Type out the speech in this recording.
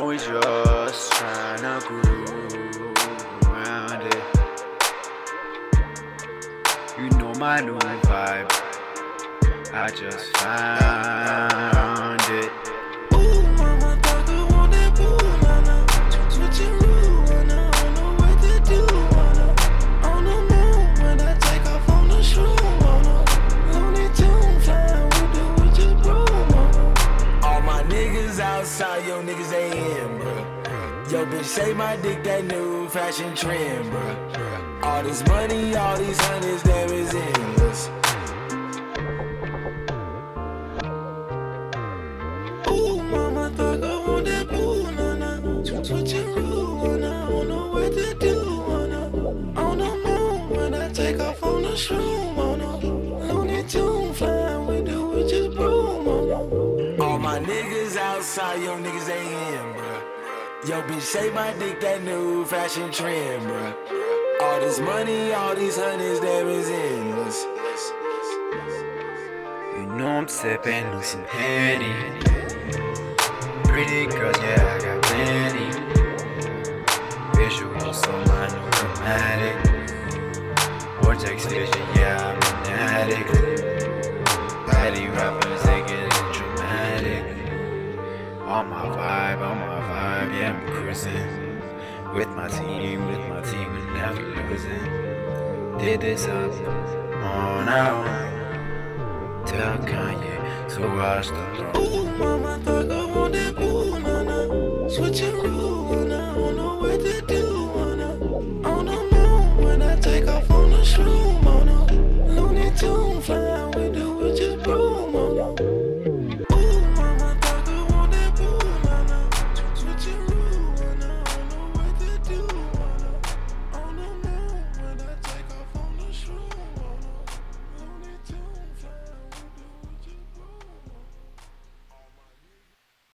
we just tryna groove around it. You know my new vibe, I just found it. Ooh, mama, thugger want that boo, nana. Switching rules, and I don't know what to do, wanna. On the moon, when I take off on the shroom, wanna. Looney Tune flying, we do it just broom, wanna. All my niggas outside, yo niggas they in, bruh. Yo bitch say my dick that new fashion trend, bruh. All this money, all these hundreds, there is endless. Ooh, mama, thugger want that boo, nana. Switching rules, and I don't know what to do, wanna. On the moon, when I take off on the shroom, wanna. Looney Tune flying, we do it just broom, wanna. All my niggas outside, yo niggas they in, bruh. Yo bitch say my dick that new fashion trend, bruh. All this money, all these hundreds, there is endless. You know I'm sipping on some Henny. Pretty girls, yeah, I got plenty. Visuals, so monochromatic. Vortex vision, yeah, I'm an addict. Patty rappers, they getting dramatic. On my vibe, yeah, I'm cruising. With my team, we're never losing. Did this up on our own. Tell Kanye, so watch the throne. Ooh, mama, thugger